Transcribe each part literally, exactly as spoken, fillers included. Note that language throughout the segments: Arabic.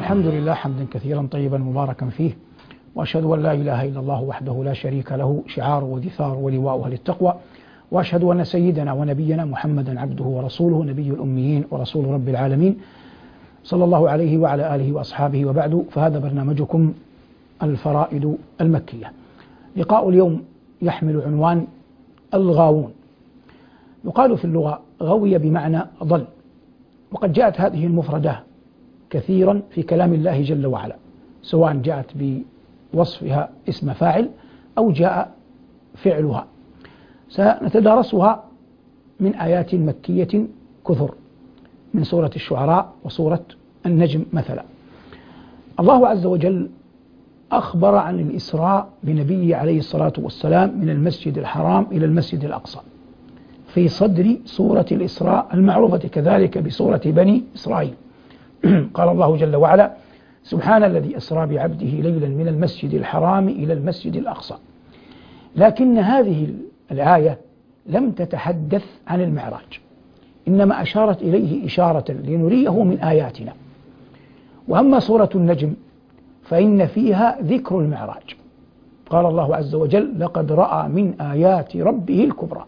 الحمد لله حمدا كثيرا طيبا مباركا فيه، وأشهد أن لا إله إلا الله وحده لا شريك له شعار ودثار ولواء أهل التقوى، وأشهد أن سيدنا ونبينا محمدا عبده ورسوله نبي الأميين ورسول رب العالمين صلى الله عليه وعلى آله وأصحابه، وبعد، فهذا برنامجكم الفرائد المكية. لقاء اليوم يحمل عنوان الغاوون. يقال في اللغة غوي بمعنى ضل، وقد جاءت هذه المفردة كثيرا في كلام الله جل وعلا، سواء جاءت بوصفها اسم فاعل أو جاء فعلها. سنتدارسها من آيات مكية كثر، من سورة الشعراء وسورة النجم مثلا. الله عز وجل أخبر عن الإسراء بنبيه عليه الصلاة والسلام من المسجد الحرام إلى المسجد الأقصى في صدر سورة الإسراء المعروفة كذلك بسورة بني إسرائيل. قال الله جل وعلا: سبحان الذي أسرى بعبده ليلا من المسجد الحرام إلى المسجد الأقصى. لكن هذه الآية لم تتحدث عن المعراج، إنما أشارت إليه إشارة لنريه من آياتنا. وأما سورة النجم فإن فيها ذكر المعراج. قال الله عز وجل: لقد رأى من آيات ربه الكبرى.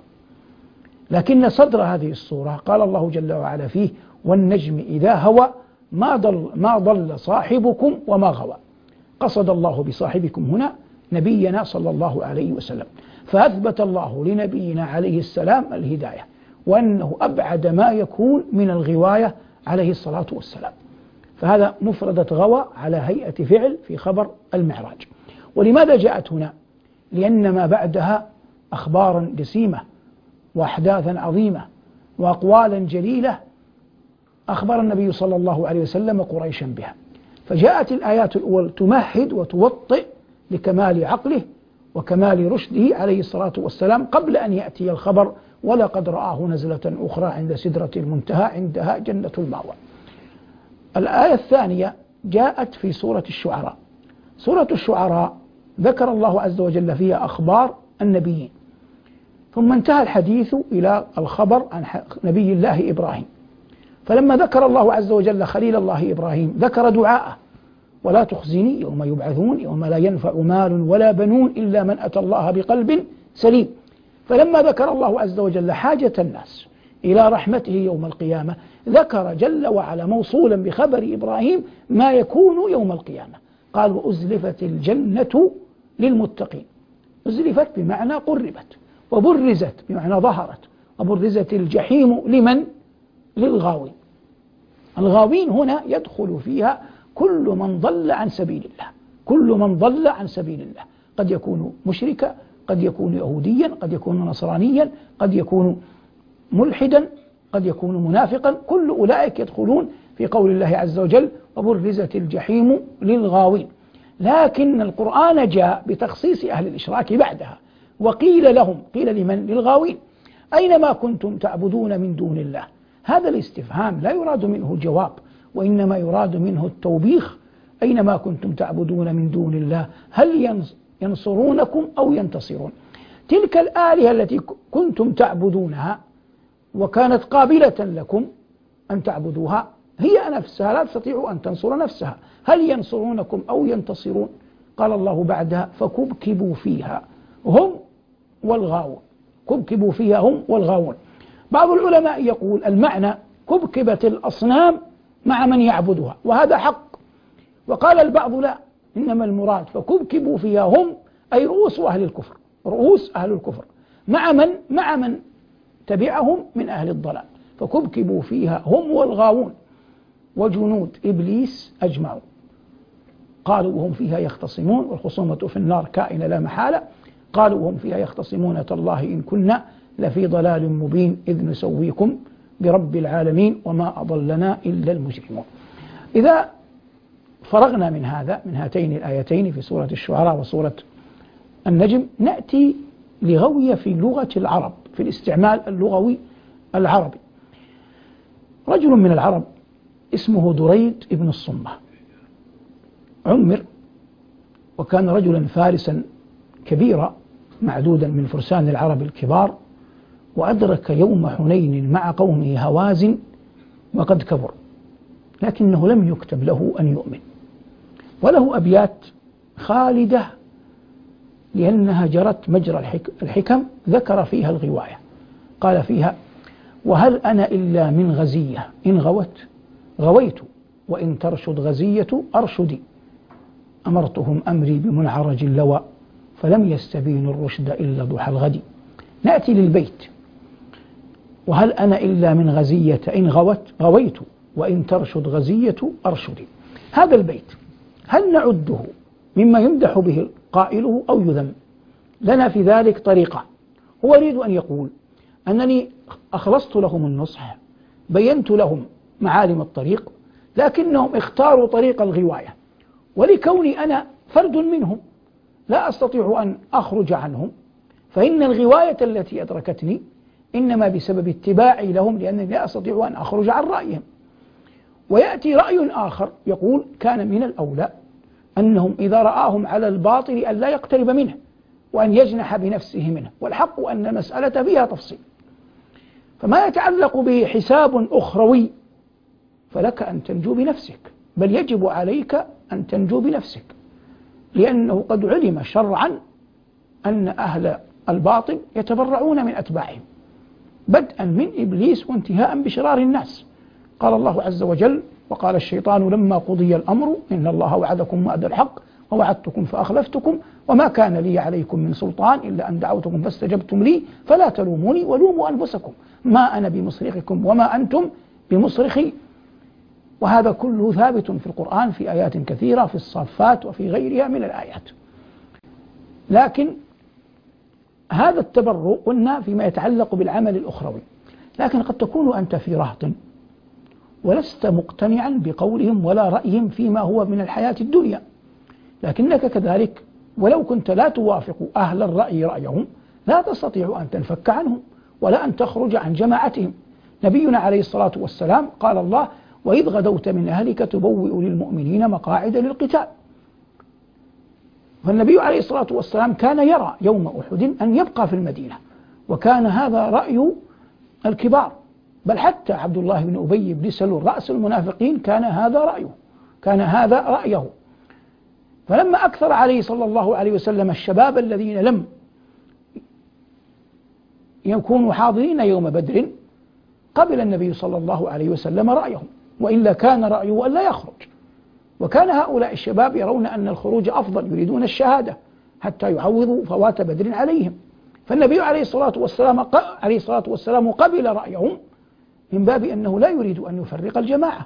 لكن صدر هذه السورة قال الله جل وعلا فيه: والنجم إذا هوى ما ضل, ما ضل صاحبكم وما غوى. قصد الله بصاحبكم هنا نبينا صلى الله عليه وسلم، فأثبت الله لنبينا عليه السلام الهداية، وأنه أبعد ما يكون من الغواية عليه الصلاة والسلام. فهذا مفردة غوى على هيئة فعل في خبر المعراج. ولماذا جاءت هنا؟ لأن ما بعدها أخبارا جسيمة وأحداثا عظيمة وأقوالا جليلة أخبر النبي صلى الله عليه وسلم قريشا بها، فجاءت الآيات الأول تمهد وتوطئ لكمال عقله وكمال رشده عليه الصلاة والسلام قبل أن يأتي الخبر: ولقد رآه نزلة أخرى عند سدرة المنتهى عندها جنة المأوى. الآية الثانية جاءت في سورة الشعراء. سورة الشعراء ذكر الله عز وجل فيها أخبار النبيين، ثم انتهى الحديث إلى الخبر عن نبي الله إبراهيم. فلما ذكر الله عز وجل خليل الله إبراهيم ذكر دعاءه: ولا تخزني يوم يبعثون يوم لا ينفع مال ولا بنون إلا من أتى الله بقلب سليم. فلما ذكر الله عز وجل حاجة الناس إلى رحمته يوم القيامة ذكر جل وعلا موصولا بخبر إبراهيم ما يكون يوم القيامة. قال: وأزلفت الجنة للمتقين. أزلفت بمعنى قربت، وبرزت بمعنى ظهرت، وبرزت الجحيم لمن؟ للغاوين. الغاوين هنا يدخل فيها كل من ضل عن سبيل الله، كل من ضل عن سبيل الله، قد يكون مشركا، قد يكون يهوديا، قد يكون نصرانيا، قد يكون ملحدا، قد يكون منافقا. كل أولئك يدخلون في قول الله عز وجل: وبرزت الجحيم للغاوين. لكن القرآن جاء بتخصيص أهل الإشراك بعدها، وقيل لهم، قيل لمن؟ للغاوين: أينما كنتم تعبدون من دون الله. هذا الاستفهام لا يراد منه الجواب، وإنما يراد منه التوبيخ. أينما كنتم تعبدون من دون الله هل ينصرونكم أو ينتصرون؟ تلك الآلهة التي كنتم تعبدونها وكانت قابلة لكم أن تعبدوها هي نفسها لا تستطيع أن تنصر نفسها، هل ينصرونكم أو ينتصرون؟ قال الله بعدها: فكبكبوا فيها هم والغاوون. كبكبوا فيها هم والغاوون. بعض العلماء يقول المعنى كبكبت الأصنام مع من يعبدها، وهذا حق. وقال البعض لا، إنما المراد فكبكبوا فيها هم أي رؤوس أهل الكفر، رؤوس أهل الكفر مع من؟ مع من تبعهم من أهل الضلال. فكبكبوا فيها هم والغاوون وجنود إبليس أجمعون. قالوا وهم فيها يختصمون، والخصومة في النار كائنة لا محالة. قالوا وهم فيها يختصمون: تالله إن كنا لفي ضلال مبين إذ نسويكم برب العالمين وما أضلنا إلا المجرمون. إذا فرغنا من هذا، من هاتين الآيتين في سورة الشعراء وسورة النجم، نأتي لغوية في لغة العرب، في الاستعمال اللغوي العربي. رجل من العرب اسمه دريد ابن الصمة، عمر، وكان رجلا فارسا كبيرا معدودا من فرسان العرب الكبار، وأدرك يوم حنين مع قومه هوازن وقد كبر، لكنه لم يكتب له أن يؤمن. وله أبيات خالدة لأنها جرت مجرى الحكم، ذكر فيها الغواية. قال فيها: وهل أنا إلا من غزية إن غوت غويت، وإن ترشد غزية أرشدي، أمرتهم أمري بمنعرج اللوى، فلم يستبينوا الرشد إلا ضحى الغد. نأتي للبيت: وهل أنا إلا من غزية إن غوت غويت، وإن ترشد غزية أرشدي. هذا البيت هل نعده مما يمدح به قائله أو يذم؟ لنا في ذلك طريقة. هو يريد أن يقول أنني أخلصت لهم النصح، بينت لهم معالم الطريق، لكنهم اختاروا طريق الغواية، ولكوني أنا فرد منهم لا أستطيع أن أخرج عنهم، فإن الغواية التي أدركتني إنما بسبب اتباعي لهم، لأنني لا أستطيع أن أخرج عن رأيهم. ويأتي رأي آخر يقول: كان من الأولى أنهم إذا رآهم على الباطل أن لا يقترب منه، وأن يجنح بنفسه منه، والحق أن المسألة فيها تفصيل. فما يتعلق به حساب أخروي فلك أن تنجو بنفسك، بل يجب عليك أن تنجو بنفسك، لأنه قد علم شرعا أن أهل الباطل يتبرعون من أتباعهم، بدءا من إبليس وانتهاء بشرار الناس. قال الله عز وجل: وقال الشيطان لما قضي الأمر إن الله وعدكم وعد الحق ووعدتكم فأخلفتكم وما كان لي عليكم من سلطان إلا أن دعوتكم فاستجبتم لي فلا تلوموني ولوموا أنفسكم ما أنا بمصرخكم وما أنتم بمصرخي. وهذا كله ثابت في القرآن في آيات كثيرة في الصافات وفي غيرها من الآيات. لكن هذا التبرؤ قلنا فيما يتعلق بالعمل الأخروي، لكن قد تكون أنت في رهط ولست مقتنعا بقولهم ولا رأيهم فيما هو من الحياة الدنيا، لكنك كذلك ولو كنت لا توافق أهل الرأي رأيهم لا تستطيع أن تنفك عنهم ولا أن تخرج عن جماعتهم. نبينا عليه الصلاة والسلام قال الله: وإذ غدوت من أهلك تبوئ للمؤمنين مقاعد للقتال. فالنبي عليه الصلاة والسلام كان يرى يوم أحد أن يبقى في المدينة، وكان هذا رأي الكبار، بل حتى عبد الله بن أبي بن سلول رأس المنافقين كان هذا رأيه كان هذا رأيه فلما أكثر عليه صلى الله عليه وسلم الشباب الذين لم يكونوا حاضرين يوم بدر قبل النبي صلى الله عليه وسلم رأيهم، وإلا كان رأيه أن لا يخرج. وكان هؤلاء الشباب يرون أن الخروج أفضل، يريدون الشهادة حتى يعوضوا فوات بدر عليهم. فالنبي عليه الصلاة والسلام عليه الصلاة والسلام قبل رأيهم من باب أنه لا يريد أن يفرق الجماعة.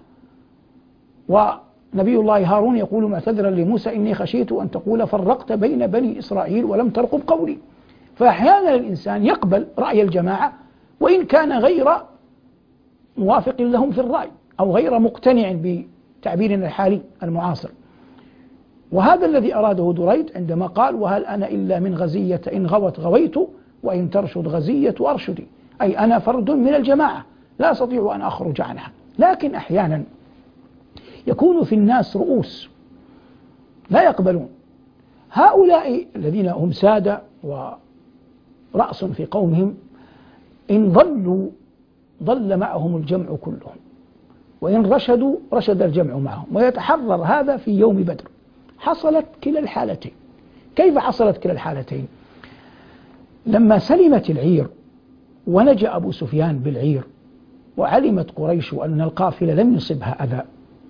ونبي الله هارون يقول معتذرا لموسى: إني خشيت أن تقول فرقت بين بني إسرائيل ولم ترقب قولي. فأحيانا الإنسان يقبل رأي الجماعة وإن كان غير موافق لهم في الرأي أو غير مقتنع بتعبيرنا الحالي المعاصر. وهذا الذي أراده دريد عندما قال: وهل أنا إلا من غزية إن غوت غويت وإن ترشد غزية أرشدي، أي أنا فرد من الجماعة لا أستطيع أن أخرج عنها. لكن أحيانا يكون في الناس رؤوس لا يقبلون، هؤلاء الذين هم سادة ورأس في قومهم إن ضلوا ضل معهم الجمع كلهم، وإن رشدوا رشد الجمع معهم. ويتحرر هذا في يوم بدر. حصلت كلا الحالتين. كيف حصلت كلا الحالتين؟ لما سلمت العير ونجا أبو سفيان بالعير وعلمت قريش أن القافلة لم يصبها أذى،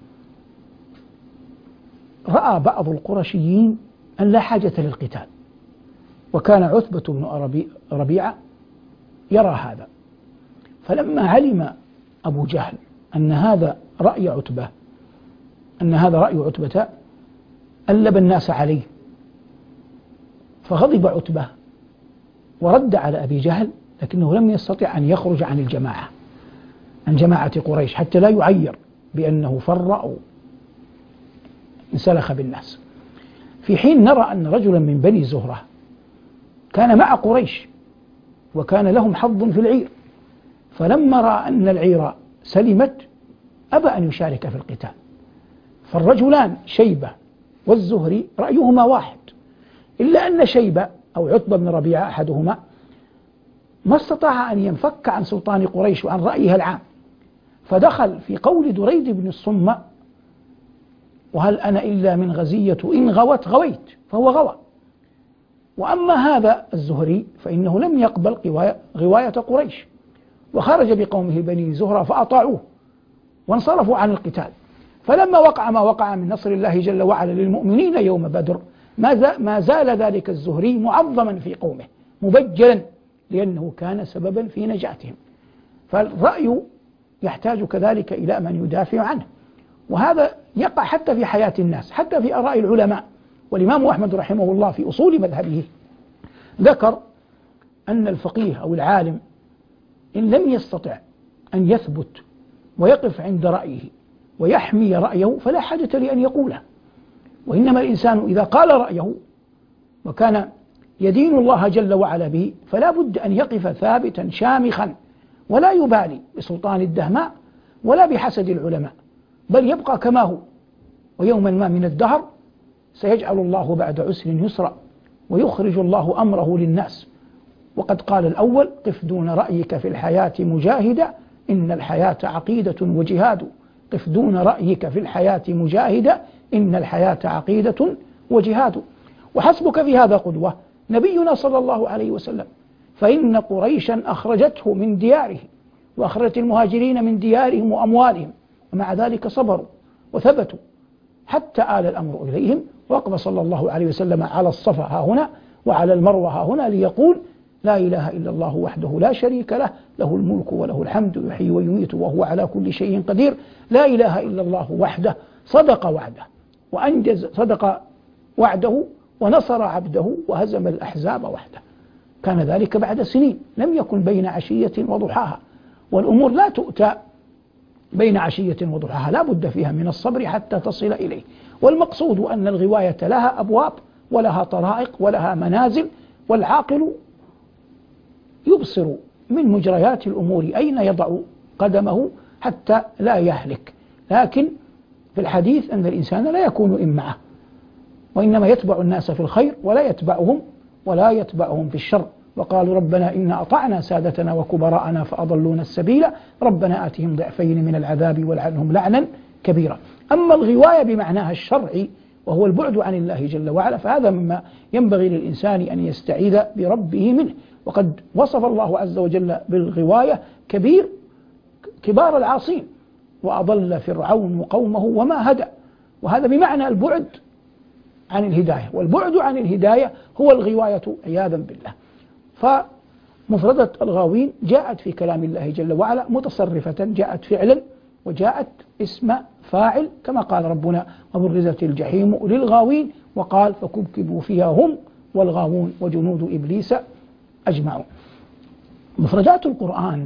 رأى بعض القرشيين أن لا حاجة للقتال، وكان عتبة بن ربيعة يرى هذا. فلما علم أبو جهل أن هذا رأي عتبة أن هذا رأي عتبة ألب الناس عليه، فغضب عتبة ورد على أبي جهل، لكنه لم يستطع أن يخرج عن الجماعة عن جماعة قريش حتى لا يعير بأنه فر أو انسلخ بالناس. في حين نرى أن رجلا من بني زهرة كان مع قريش وكان لهم حظ في العير، فلما رأى أن العير سلمت أبى أن يشارك في القتال. فالرجلان شيبة والزهري رأيهما واحد، إلا أن شيبة أو عتبة بن ربيعة أحدهما ما استطاع أن ينفك عن سلطان قريش وعن رأيها العام، فدخل في قول دريد بن الصمة وهل أنا إلا من غزية إن غوت غويت، فهو غوى. وأما هذا الزهري فإنه لم يقبل غواية قريش، وخرج بقومه بني زهرة فأطاعوه وانصرفوا عن القتال. فلما وقع ما وقع من نصر الله جل وعلا للمؤمنين يوم بدر ما زال ذلك الزهري معظما في قومه مبجلا، لأنه كان سببا في نجاتهم. فالرأي يحتاج كذلك إلى من يدافع عنه، وهذا يقع حتى في حياة الناس، حتى في آراء العلماء. والإمام أحمد رحمه الله في أصول مذهبه ذكر أن الفقيه أو العالم إن لم يستطع أن يثبت ويقف عند رأيه ويحمي رأيه فلا حاجة لأن يقوله، وإنما الإنسان إذا قال رأيه وكان يدين الله جل وعلا به فلا بد أن يقف ثابتا شامخا، ولا يبالي بسلطان الدهماء ولا بحسد العلماء، بل يبقى كما هو. ويوما ما من الدهر سيجعل الله بعد عسر يسرا، ويخرج الله أمره للناس. وقد قال الأول: قف دون رأيك في الحياة مجاهدا، إن الحياة عقيدة وجهاد. قف دون رأيك في الحياة مجاهدا، إن الحياة عقيدة وجهاد. وحسبك في هذا قدوة نبينا صلى الله عليه وسلم، فإن قريشا أخرجته من دياره، وأخرجت المهاجرين من ديارهم وأموالهم، ومع ذلك صبروا وثبتوا حتى آل الأمر إليهم. وقف صلى الله عليه وسلم على الصفا ها هنا وعلى المروة ها هنا ليقول: لا إله إلا الله وحده لا شريك له، له الملك وله الحمد يحيي ويميت وهو على كل شيء قدير. لا إله إلا الله وحده صدق وعده وأنجز صدق وعده ونصر عبده وهزم الأحزاب وحده. كان ذلك بعد سنين، لم يكن بين عشية وضحاها، والأمور لا تؤتى بين عشية وضحاها، لا بد فيها من الصبر حتى تصل إليه. والمقصود أن الغواية لها أبواب ولها طرائق ولها منازل، والعاقل يبصر من مجريات الأمور أين يضع قدمه حتى لا يهلك. لكن في الحديث أن الإنسان لا يكون إمعة، وإنما يتبع الناس في الخير ولا يتبعهم ولا يتبعهم في الشر. وقالوا: ربنا إن أطعنا سادتنا وكبراءنا فأضلونا السبيل، ربنا آتهم ضعفين من العذاب والعنهم لعنا كبيرا. أما الغواية بمعناها الشرعي وهو البعد عن الله جل وعلا، فهذا مما ينبغي للإنسان أن يستعيذ بربه منه. وقد وصف الله عز وجل بالغواية كبير كبار العاصين: وأضل فرعون قومه وما هدى. وهذا بمعنى البعد عن الهداية، والبعد عن الهداية هو الغواية عياذا بالله. فمفردة الغاوين جاءت في كلام الله جل وعلا متصرفة، جاءت فعلا وجاءت اسم فاعل، كما قال ربنا: وبرزت الجحيم للغاوين، وقال: فكبكبوا فيها هم والغاوون وجنود إبليس أجمعون. مفردات القرآن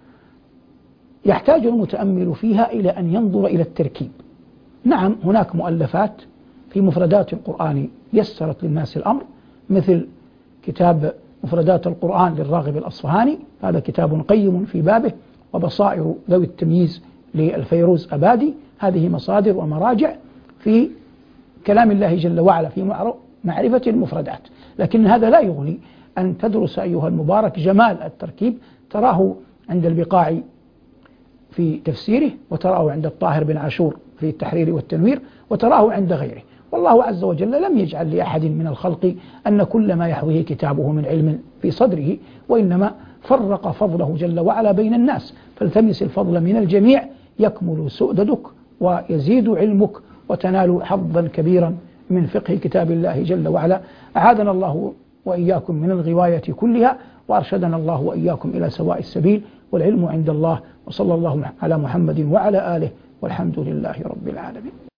يحتاج المتأمل فيها إلى أن ينظر إلى التركيب. نعم، هناك مؤلفات في مفردات القرآن يسرت للناس الأمر، مثل كتاب مفردات القرآن للراغب الأصفهاني، هذا كتاب قيم في بابه، وبصائر ذوي التمييز للفيروز أبادي. هذه مصادر ومراجع في كلام الله جل وعلا في معرفة المفردات. لكن هذا لا يغني أن تدرس أيها المبارك جمال التركيب، تراه عند البقاع في تفسيره، وتراه عند الطاهر بن عاشور في التحرير والتنوير، وتراه عند غيره. والله عز وجل لم يجعل لأحد من الخلق أن كل ما يحويه كتابه من علم في صدره، وإنما فرق فضله جل وعلا بين الناس. فالتمس الفضل من الجميع يكمل سؤددك ويزيد علمك، وتنال حظا كبيرا من فقه كتاب الله جل وعلا. أعاذنا الله وإياكم من الغواية كلها، وأرشدنا الله وإياكم إلى سواء السبيل، والعلم عند الله. وصلى الله على محمد وعلى آله، والحمد لله رب العالمين.